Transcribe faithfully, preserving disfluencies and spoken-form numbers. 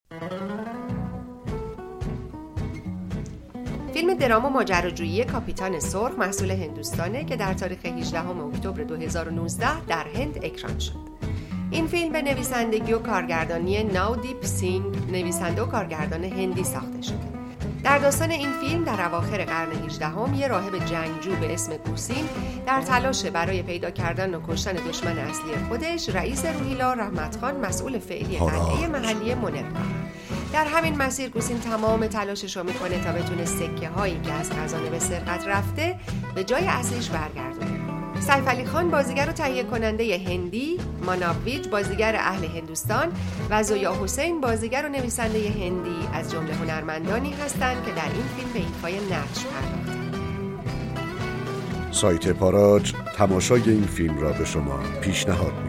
فیلم درام و ماجراجویی کاپیتان سرخ محصول هندوستانه که در تاریخ هجدهم اکتبر دو هزار و نوزده در هند اکران شد. این فیلم به نویسندگی و کارگردانی ناودیپ سینگ، نویسنده و کارگردان هندی ساخته شده. در داستان این فیلم در اواخر قرن هجدهم یه راهب جنگجو به اسم کوسین در تلاش برای پیدا کردن و کشتن دشمن اصلی خودش، رئیس روهیلا رحمت خان مسئول فعلی قلعه محلی منقا. در همین مسیر کوسین تمام تلاشش رو میکنه تا بتونه سکه هایی که از خزانه به سرقت رفته به جای اصلیش برگردونه. سیف علی خان بازیگر و تهیه کننده هندی، ماناویج بازیگر اهل هندوستان و زویا حسین بازیگر و نویسنده هندی از جمله هنرمندانی هستند که در این فیلم به ایفای نقش پرداختند. سایت پاراج تماشای این فیلم را به شما پیشنهاد